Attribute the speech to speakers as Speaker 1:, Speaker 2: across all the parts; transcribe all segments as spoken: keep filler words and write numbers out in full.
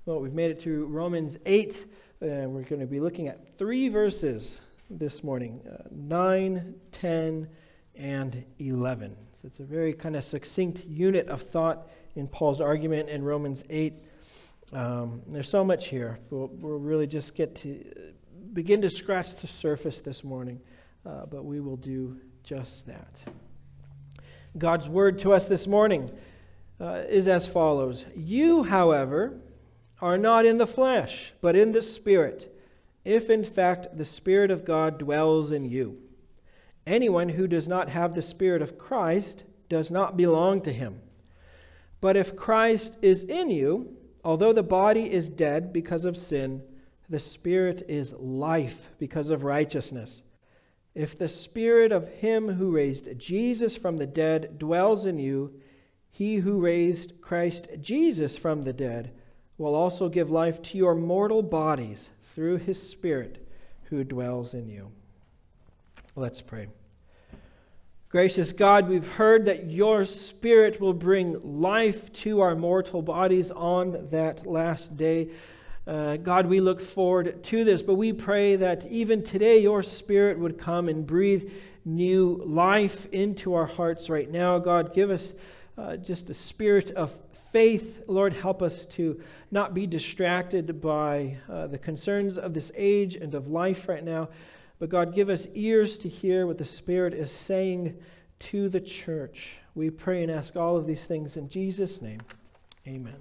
Speaker 1: Well, we've made it to Romans eight. Uh, we're going to be looking at three verses this morning, uh, nine, ten, and eleven. So it's a very kind of succinct unit of thought in Paul's argument in Romans eight. Um, there's so much here. We'll, we'll really just get to begin to scratch the surface this morning, uh, but we will do just that. God's word to us this morning uh, is as follows. You, however, are not in the flesh, but in the Spirit, if in fact the Spirit of God dwells in you. Anyone who does not have the Spirit of Christ does not belong to him. But if Christ is in you, although the body is dead because of sin, the Spirit is life because of righteousness. If the Spirit of him who raised Jesus from the dead dwells in you, he who raised Christ Jesus from the dead will also give life to your mortal bodies through his Spirit who dwells in you. Let's pray. Gracious God, we've heard that your Spirit will bring life to our mortal bodies on that last day. Uh, God, we look forward to this, but we pray that even today your Spirit would come and breathe new life into our hearts right now. God, give us uh, just a spirit of faith. Lord, help us to not be distracted by uh, the concerns of this age and of life right now. But God, give us ears to hear what the Spirit is saying to the church. We pray and ask all of these things in Jesus' name. Amen.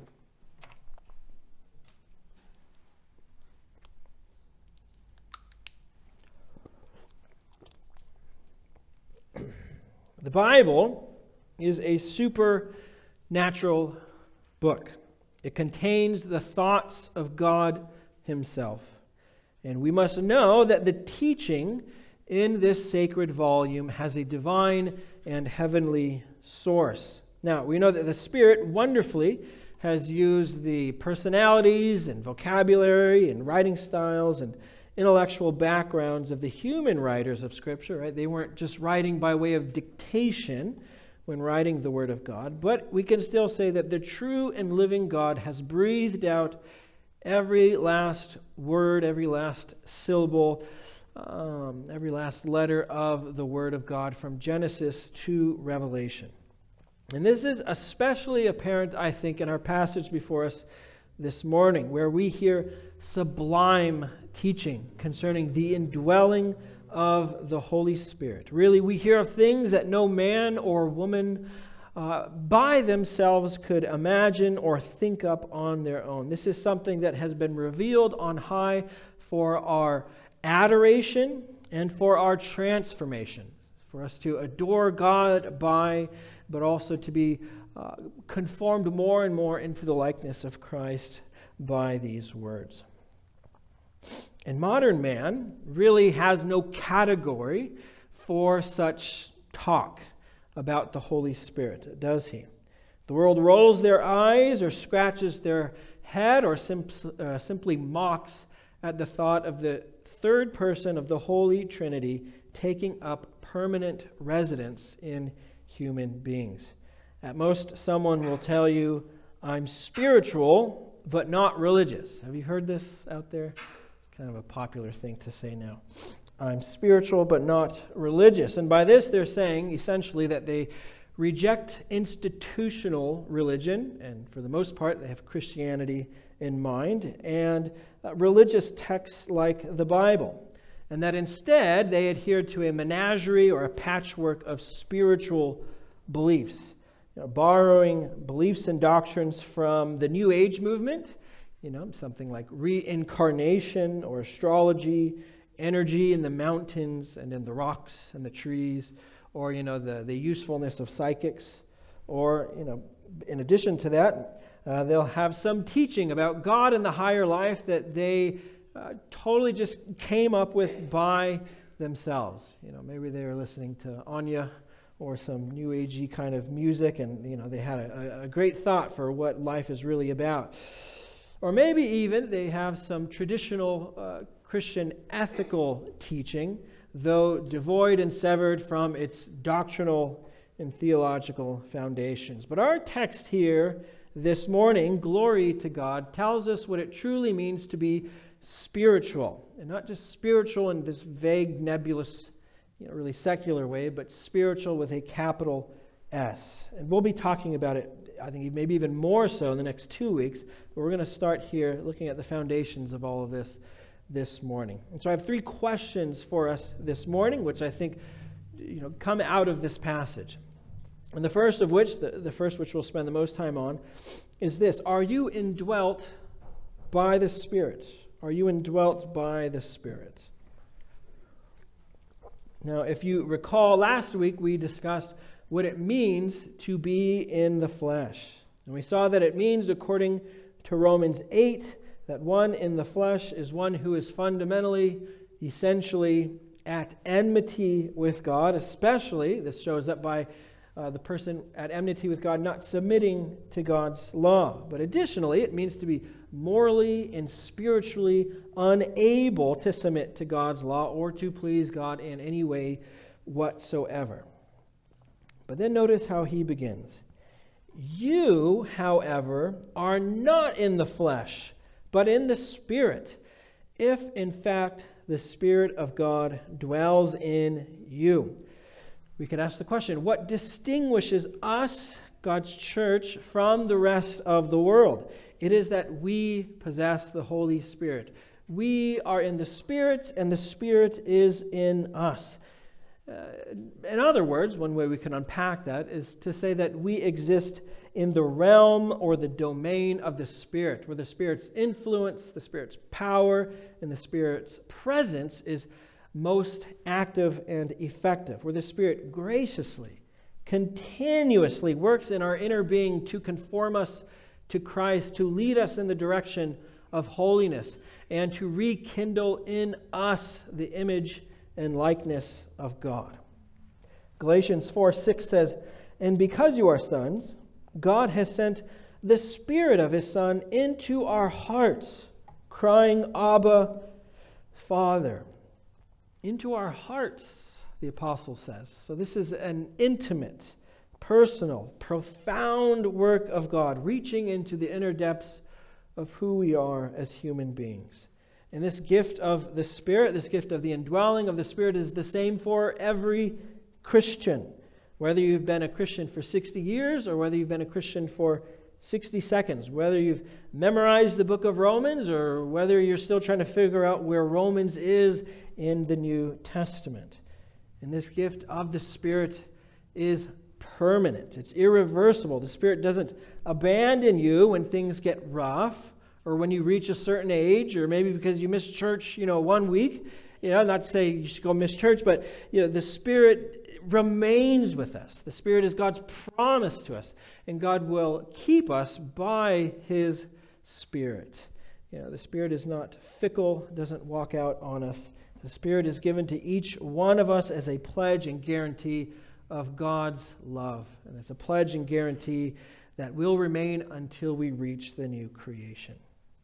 Speaker 1: The Bible is a supernatural book. It contains the thoughts of God himself. And we must know that the teaching in this sacred volume has a divine and heavenly source. Now, we know that the Spirit wonderfully has used the personalities and vocabulary and writing styles and intellectual backgrounds of the human writers of Scripture, right? They weren't just writing by way of dictation when writing the Word of God, but we can still say that the true and living God has breathed out every last word, every last syllable, um, every last letter of the Word of God from Genesis to Revelation. And this is especially apparent, I think, in our passage before us this morning, where we hear sublime teaching concerning the indwelling of the Holy Spirit. Really, we hear of things that no man or woman uh, by themselves could imagine or think up on their own. This is something that has been revealed on high for our adoration and for our transformation, for us to adore God by, but also to be uh, conformed more and more into the likeness of Christ by these words. And modern man really has no category for such talk about the Holy Spirit, does he? The world rolls their eyes or scratches their head or sim- uh, simply mocks at the thought of the third person of the Holy Trinity taking up permanent residence in human beings. At most, someone will tell you, I'm spiritual, but not religious. Have you heard this out there? Kind of a popular thing to say now. I'm spiritual but not religious. And by this they're saying essentially that they reject institutional religion, and for the most part they have Christianity in mind, and uh, religious texts like the Bible. And that instead they adhere to a menagerie or a patchwork of spiritual beliefs, you know, borrowing beliefs and doctrines from the New Age movement. You know, something like reincarnation or astrology, energy in the mountains and in the rocks and the trees, or, you know, the, the usefulness of psychics. Or, you know, in addition to that, uh, they'll have some teaching about God and the higher life that they uh, totally just came up with by themselves. You know, maybe they were listening to Anya or some New Agey kind of music, and, you know, they had a, a great thought for what life is really about. Or maybe even they have some traditional uh, Christian ethical teaching, though devoid and severed from its doctrinal and theological foundations. But our text here this morning, glory to God, tells us what it truly means to be spiritual. And not just spiritual in this vague, nebulous, you know, really secular way, but spiritual with a capital S. And we'll be talking about it, I think maybe even more so in the next two weeks. But we're going to start here looking at the foundations of all of this this morning. And so I have three questions for us this morning, which I think you know come out of this passage. And the first of which, the, the first which we'll spend the most time on, is this: are you indwelt by the Spirit? Are you indwelt by the Spirit? Now, if you recall, last week we discussed what it means to be in the flesh. And we saw that it means, according to Romans eight, that one in the flesh is one who is fundamentally, essentially at enmity with God, especially, this shows up by uh, the person at enmity with God not submitting to God's law. But additionally, it means to be morally and spiritually unable to submit to God's law or to please God in any way whatsoever. But then notice how he begins. You, however, are not in the flesh, but in the Spirit, if in fact the Spirit of God dwells in you. We can ask the question, what distinguishes us, God's church, from the rest of the world? It is that we possess the Holy Spirit. We are in the Spirit, and the Spirit is in us. Uh, in other words, one way we can unpack that is to say that we exist in the realm or the domain of the Spirit, where the Spirit's influence, the Spirit's power, and the Spirit's presence is most active and effective, where the Spirit graciously, continuously works in our inner being to conform us to Christ, to lead us in the direction of holiness, and to rekindle in us the image and likeness of God. Galatians four six says, "And because you are sons, God has sent the Spirit of His Son into our hearts, crying, Abba, Father." Into our hearts, the apostle says. So this is an intimate, personal, profound work of God, reaching into the inner depths of who we are as human beings. And this gift of the Spirit, this gift of the indwelling of the Spirit, is the same for every Christian. Whether you've been a Christian for sixty years or whether you've been a Christian for sixty seconds, whether you've memorized the book of Romans or whether you're still trying to figure out where Romans is in the New Testament. And this gift of the Spirit is permanent. It's irreversible. The Spirit doesn't abandon you when things get rough, or when you reach a certain age, or maybe because you missed church, you know, one week. You know, not to say you should go miss church, but, you know, the Spirit remains with us. The Spirit is God's promise to us, and God will keep us by His Spirit. You know, the Spirit is not fickle, doesn't walk out on us. The Spirit is given to each one of us as a pledge and guarantee of God's love. And it's a pledge and guarantee that will remain until we reach the new creation.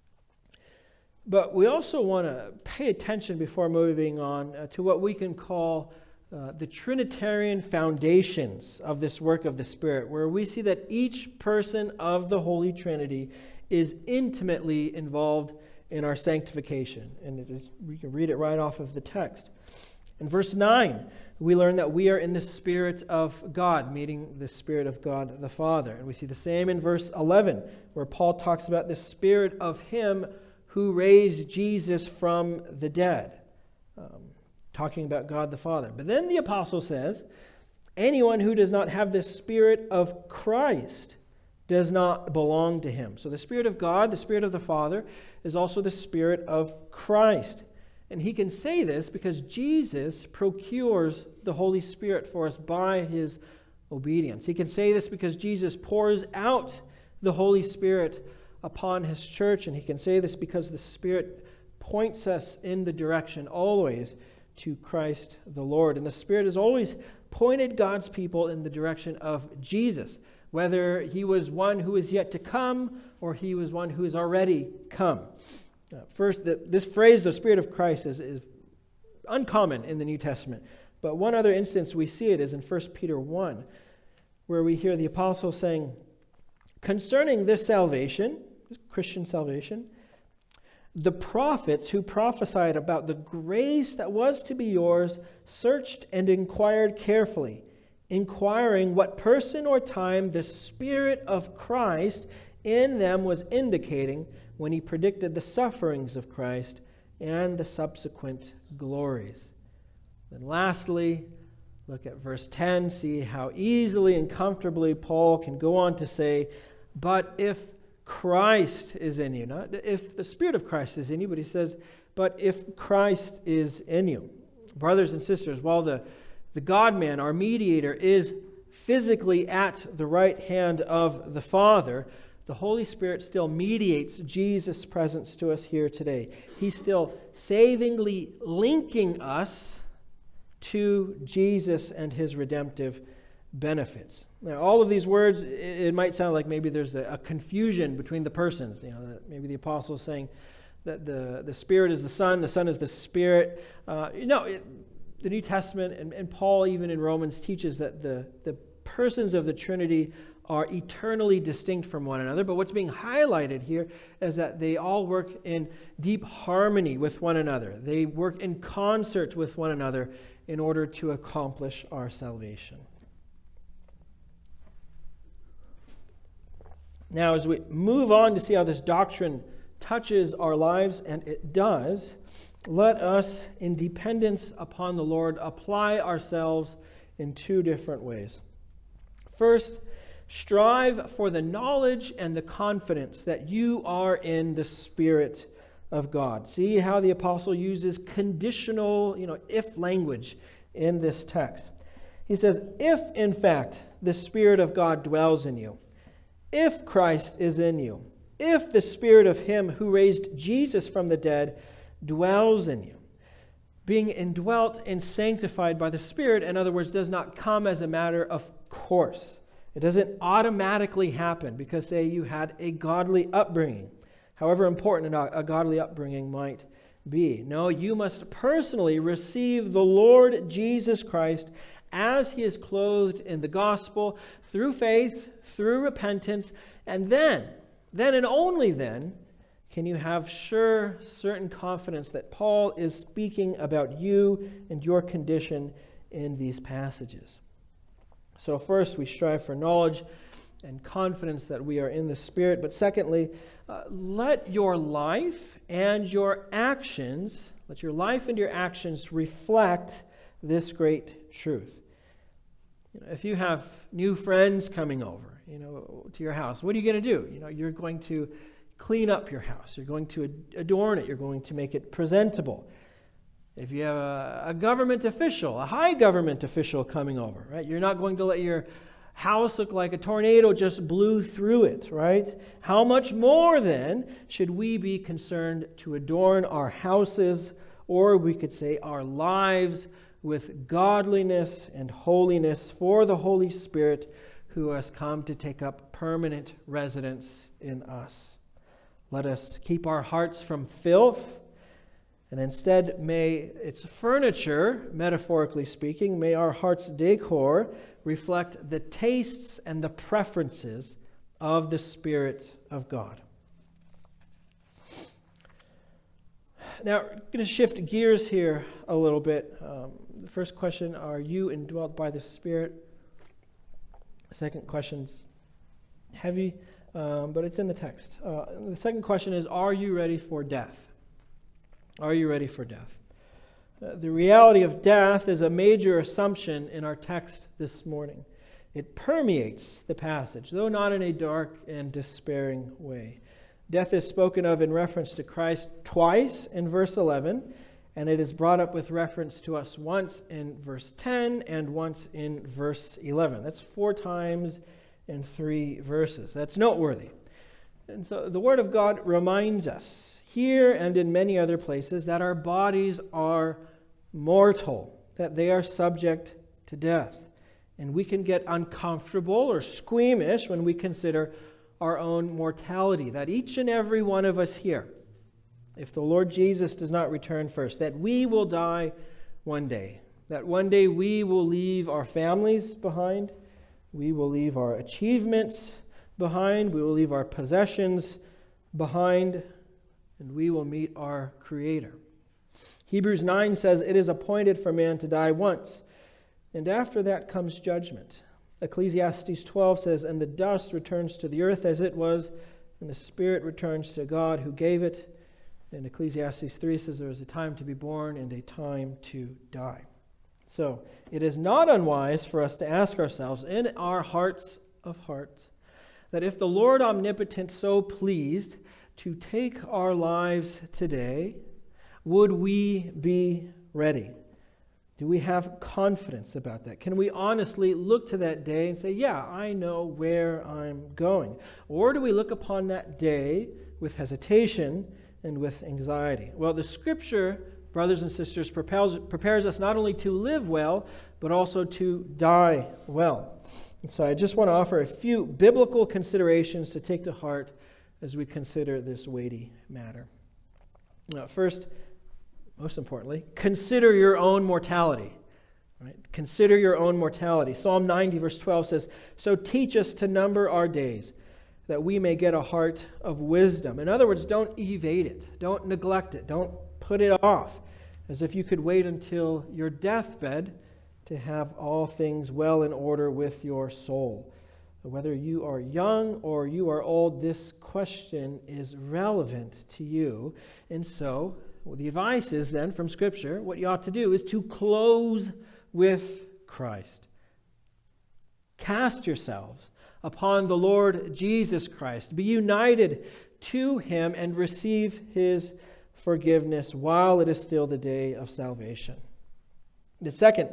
Speaker 1: But we also want to pay attention before moving on uh, to what we can call uh, the Trinitarian foundations of this work of the Spirit, where we see that each person of the Holy Trinity is intimately involved in our sanctification. And it is, we can read it right off of the text. In verse nine, we learn that we are in the Spirit of God, meaning the Spirit of God the Father. And we see the same in verse eleven, where Paul talks about the Spirit of Him who raised Jesus from the dead, um, talking about God the Father. But then the apostle says, anyone who does not have the Spirit of Christ does not belong to Him. So the Spirit of God, the Spirit of the Father, is also the Spirit of Christ. And he can say this because Jesus procures the Holy Spirit for us by His obedience. He can say this because Jesus pours out the Holy Spirit upon His church, and he can say this because the Spirit points us in the direction always to Christ the Lord. And the Spirit has always pointed God's people in the direction of Jesus, whether He was one who is yet to come or He was one who has already come. Uh, first, the, this phrase, the Spirit of Christ, is, is uncommon in the New Testament. But one other instance we see it is in First Peter one, where we hear the apostle saying, Concerning this salvation, Christian salvation, the prophets who prophesied about the grace that was to be yours searched and inquired carefully, inquiring what person or time the Spirit of Christ in them was indicating when he predicted the sufferings of Christ and the subsequent glories. Then lastly, look at verse ten, see how easily and comfortably Paul can go on to say, but if Christ is in you, not if the Spirit of Christ is in you, but he says, but if Christ is in you. Brothers and sisters, while the, the God-man, our mediator, is physically at the right hand of the Father, the Holy Spirit still mediates Jesus' presence to us here today. He's still savingly linking us to Jesus and his redemptive benefits. Now, all of these words, it, it might sound like maybe there's a, a confusion between the persons. You know, that maybe the apostle is saying that the, the Spirit is the Son, the Son is the Spirit. Uh, you know, it, the New Testament and, and Paul even in Romans teaches that the, the persons of the Trinity are eternally distinct from one another. But what's being highlighted here is that they all work in deep harmony with one another. They work in concert with one another in order to accomplish our salvation. Now, as we move on to see how this doctrine touches our lives, and it does, let us, in dependence upon the Lord, apply ourselves in two different ways. First, strive for the knowledge and the confidence that you are in the Spirit of God. See how the apostle uses conditional, you know, if language in this text. He says, if in fact the Spirit of God dwells in you, if Christ is in you, if the Spirit of him who raised Jesus from the dead dwells in you. Being indwelt and sanctified by the Spirit, in other words, does not come as a matter of course. It doesn't automatically happen because, say, you had a godly upbringing, however important a godly upbringing might be. No, you must personally receive the Lord Jesus Christ as he is clothed in the gospel, through faith, through repentance, and then, then and only then, can you have sure, certain confidence that Paul is speaking about you and your condition in these passages. So first, we strive for knowledge and confidence that we are in the Spirit. But secondly, uh, let your life and your actions, let your life and your actions reflect this great truth. You know, if you have new friends coming over, you know, to your house, what are you going to do? You know, you're going to clean up your house. You're going to adorn it. You're going to make it presentable. If you have a, a government official, a high government official coming over, right? You're not going to let your house look like a tornado just blew through it, right? How much more then should we be concerned to adorn our houses, or we could say our lives, with godliness and holiness for the Holy Spirit who has come to take up permanent residence in us. Let us keep our hearts from filth, and instead may its furniture, metaphorically speaking, may our heart's decor reflect the tastes and the preferences of the Spirit of God. Now, we're going to shift gears here a little bit. Um, the first question, are you indwelt by the Spirit? The second question's heavy, um, but it's in the text. Uh, the second question is, are you ready for death? Are you ready for death? Uh, the reality of death is a major assumption in our text this morning. It permeates the passage, though not in a dark and despairing way. Death is spoken of in reference to Christ twice in verse eleven, and it is brought up with reference to us once in verse ten and once in verse eleven. That's four times in three verses. That's noteworthy. And so the Word of God reminds us here and in many other places that our bodies are mortal, that they are subject to death. And we can get uncomfortable or squeamish when we consider our own mortality, that each and every one of us here, if the Lord Jesus does not return first, that we will die one day, that one day we will leave our families behind, we will leave our achievements behind. We will leave our possessions behind, and we will meet our Creator. Hebrews nine says, "It is appointed for man to die once, and after that comes judgment." Ecclesiastes twelve says, "And the dust returns to the earth as it was, and the spirit returns to God who gave it." And Ecclesiastes three says there is a time to be born and a time to die. So it is not unwise for us to ask ourselves in our hearts of hearts that if the Lord omnipotent so pleased to take our lives today, would we be ready? Do we have confidence about that? Can we honestly look to that day and say, yeah, I know where I'm going? Or do we look upon that day with hesitation and with anxiety? Well, the Scripture, brothers and sisters, prepares, prepares us not only to live well, but also to die well. And so I just want to offer a few biblical considerations to take to heart as we consider this weighty matter. Now, first, most importantly, consider your own mortality. Right? Consider your own mortality. Psalm ninety, verse twelve says, "So teach us to number our days, that we may get a heart of wisdom." In other words, don't evade it. Don't neglect it. Don't put it off as if you could wait until your deathbed to have all things well in order with your soul. Whether you are young or you are old, this question is relevant to you. And so, well, the advice is then from Scripture, what you ought to do is to close with Christ. Cast yourselves upon the Lord Jesus Christ. Be united to Him and receive His forgiveness while it is still the day of salvation. The second,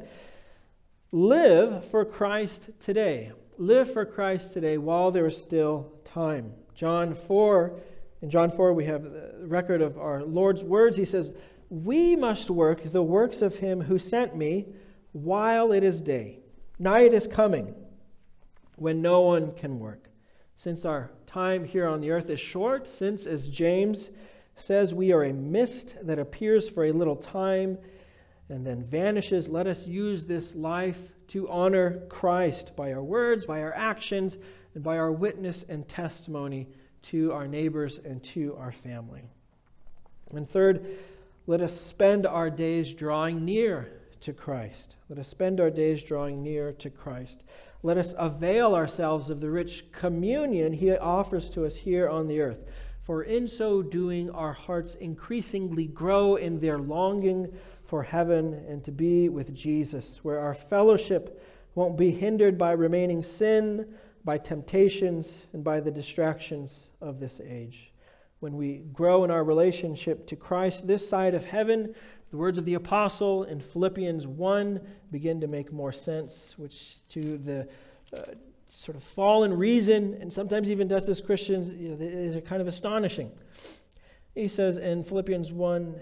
Speaker 1: live for Christ today. Live for Christ today while there is still time. John four, in John four we have the record of our Lord's words. He says, "We must work the works of Him who sent me while it is day. Night is coming when no one can work." Since our time here on the earth is short, since, as James says, we are a mist that appears for a little time and then vanishes, let us use this life to honor Christ by our words, by our actions, and by our witness and testimony to our neighbors and to our family. And third, let us spend our days drawing near to Christ. Let us spend our days drawing near to Christ. Let us avail ourselves of the rich communion He offers to us here on the earth. For in so doing, our hearts increasingly grow in their longing for heaven and to be with Jesus, where our fellowship won't be hindered by remaining sin, by temptations, and by the distractions of this age. When we grow in our relationship to Christ this side of heaven, the words of the apostle in Philippians one begin to make more sense, which to the uh, sort of fallen reason, and sometimes even us as Christians, you know, they're kind of astonishing. He says in Philippians one,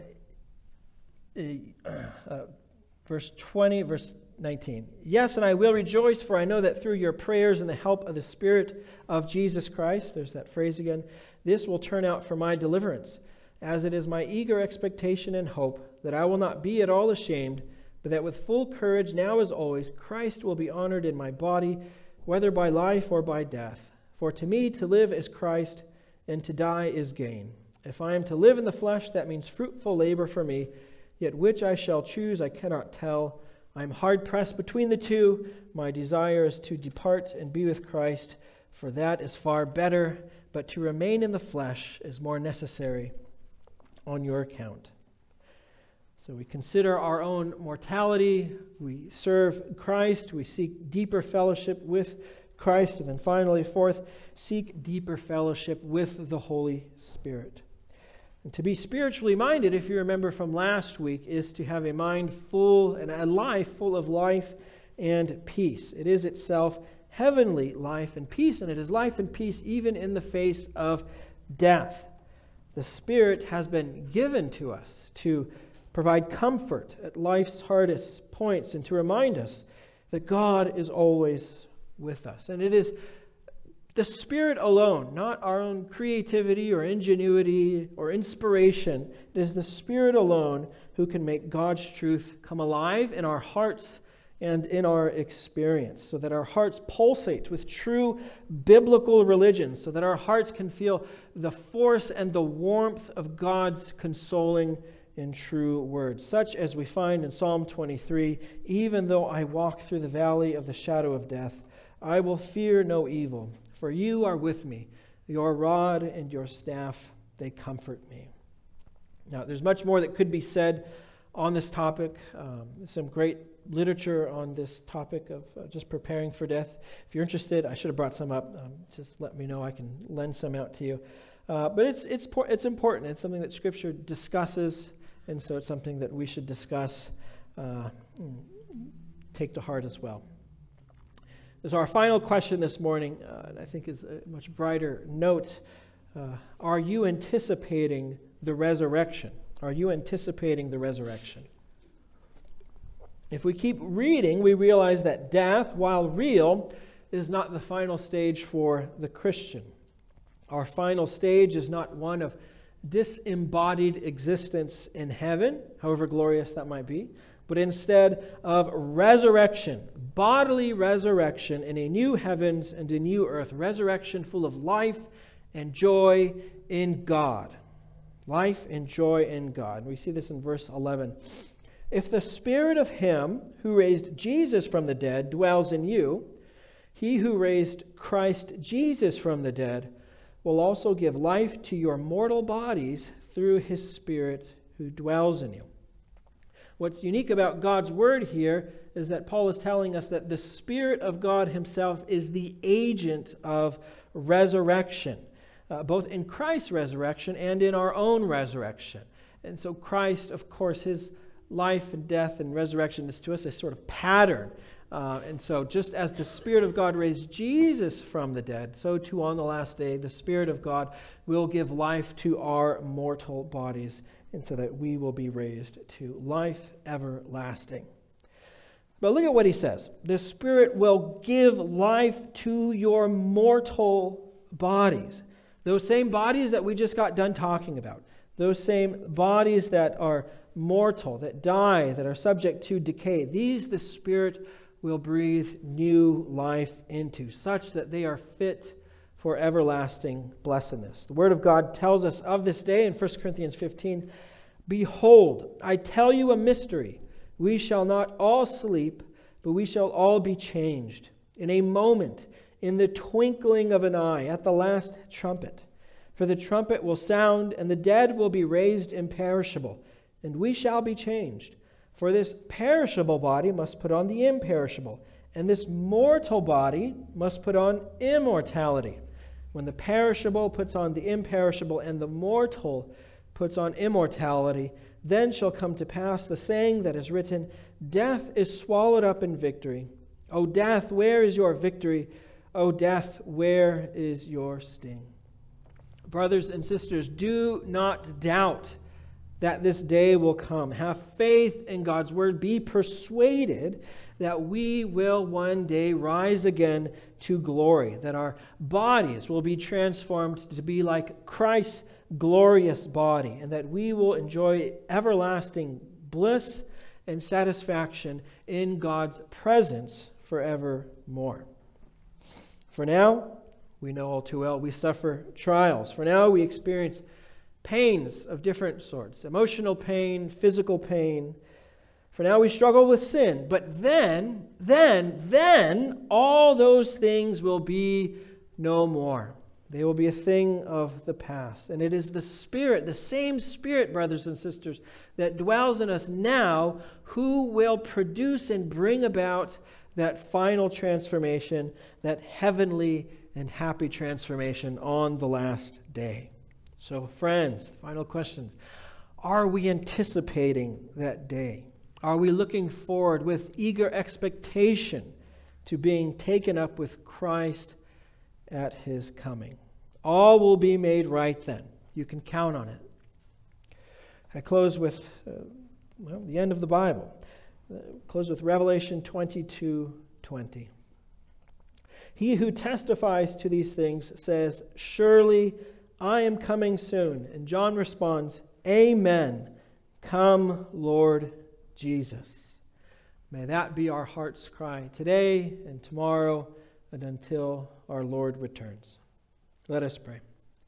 Speaker 1: uh, uh, verse twenty, verse nineteen, "Yes, and I will rejoice, for I know that through your prayers and the help of the Spirit of Jesus Christ," there's that phrase again, "this will turn out for my deliverance, as it is my eager expectation and hope that I will not be at all ashamed, but that with full courage, now as always, Christ will be honored in my body, whether by life or by death. For to me to live is Christ, and to die is gain. If I am to live in the flesh, that means fruitful labor for me, yet which I shall choose I cannot tell. I am hard-pressed between the two. My desire is to depart and be with Christ, for that is far better, but to remain in the flesh is more necessary on your account." So we consider our own mortality, we serve Christ, we seek deeper fellowship with Christ, and then finally, fourth, seek deeper fellowship with the Holy Spirit. And to be spiritually minded, if you remember from last week, is to have a mind full and a life full of life and peace. It is itself heavenly life and peace, and it is life and peace even in the face of death. The Spirit has been given to us to provide comfort at life's hardest points and to remind us that God is always with us. And it is the Spirit alone, not our own creativity or ingenuity or inspiration. It is the Spirit alone who can make God's truth come alive in our hearts and in our experience, so that our hearts pulsate with true biblical religion, so that our hearts can feel the force and the warmth of God's consoling and true words, such as we find in Psalm twenty-three, "Even though I walk through the valley of the shadow of death, I will fear no evil, for you are with me. Your rod and your staff, they comfort me." Now, there's much more that could be said on this topic. Um, some great literature on this topic of uh, just preparing for death. If you're interested, I should have brought some up. Um, just let me know. I can lend some out to you. Uh, but it's it's it's important. It's something that Scripture discusses, and so it's something that we should discuss, uh, take to heart as well. So our final question this morning, uh, and I think is a much brighter note. Uh, are you anticipating the resurrection? Are you anticipating the resurrection? If we keep reading, we realize that death, while real, is not the final stage for the Christian. Our final stage is not one of disembodied existence in heaven, however glorious that might be, but instead of resurrection, bodily resurrection in a new heavens and a new earth, resurrection full of life and joy in God. Life and joy in God. We see this in verse eleven. "If the spirit of him who raised Jesus from the dead dwells in you, he who raised Christ Jesus from the dead will also give life to your mortal bodies through his Spirit who dwells in you." What's unique about God's word here is that Paul is telling us that the Spirit of God himself is the agent of resurrection, uh, both in Christ's resurrection and in our own resurrection. And so Christ, of course, his life and death and resurrection is to us a sort of pattern. Uh, and so just as the Spirit of God raised Jesus from the dead, so too on the last day the Spirit of God will give life to our mortal bodies, and so that we will be raised to life everlasting. But look at what he says. The Spirit will give life to your mortal bodies. Those same bodies that we just got done talking about. Those same bodies that are mortal, that die, that are subject to decay. These the Spirit will breathe new life into, such that they are fit for everlasting blessedness. The Word of God tells us of this day in First Corinthians fifteen, "Behold, I tell you a mystery. We shall not all sleep, but we shall all be changed. In a moment, in the twinkling of an eye, at the last trumpet. For the trumpet will sound, and the dead will be raised imperishable, and we shall be changed. For this perishable body must put on the imperishable, and this mortal body must put on immortality. When the perishable puts on the imperishable, and the mortal puts on immortality, then shall come to pass the saying that is written, Death is swallowed up in victory. O death, where is your victory? O death, where is your sting?" Brothers and sisters, do not doubt that this day will come. Have faith in God's word. Be persuaded that we will one day rise again to glory, that our bodies will be transformed to be like Christ's glorious body, and that we will enjoy everlasting bliss and satisfaction in God's presence forevermore. For now, we know all too well, we suffer trials. For now, we experience pains of different sorts, emotional pain, physical pain. For now we struggle with sin, but then, then, then, all those things will be no more. They will be a thing of the past. And it is the Spirit, the same Spirit, brothers and sisters, that dwells in us now, who will produce and bring about that final transformation, that heavenly and happy transformation on the last day. So, friends, final questions. Are we anticipating that day? Are we looking forward with eager expectation to being taken up with Christ at his coming? All will be made right then. You can count on it. I close with uh, well, the end of the Bible. Uh, close with Revelation twenty-two twenty. He who testifies to these things says, "Surely I am coming soon." And John responds, "Amen. Come, Lord Jesus." May that be our heart's cry today and tomorrow and until our Lord returns. Let us pray.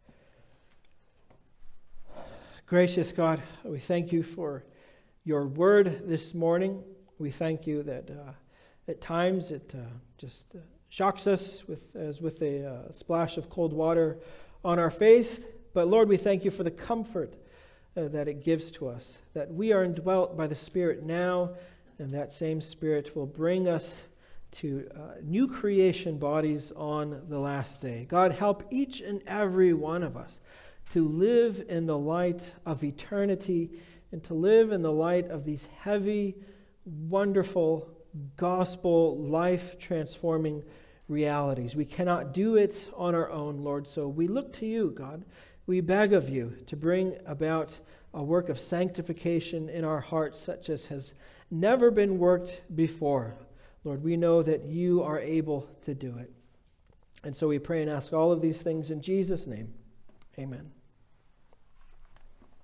Speaker 1: Gracious God, we thank you for your word this morning. We thank you that uh, at times it uh, just uh, shocks us with as with a uh, splash of cold water on our face. But Lord, we thank you for the comfort uh, that it gives to us, that we are indwelt by the Spirit now, and that same Spirit will bring us to uh, new creation bodies on the last day. God, help each and every one of us to live in the light of eternity and to live in the light of these heavy, wonderful, gospel, life-transforming realities. We cannot do it on our own, Lord, so we look to you, God. We beg of you to bring about a work of sanctification in our hearts such as has never been worked before. Lord, we know that you are able to do it. And so we pray and ask all of these things in Jesus' name. Amen.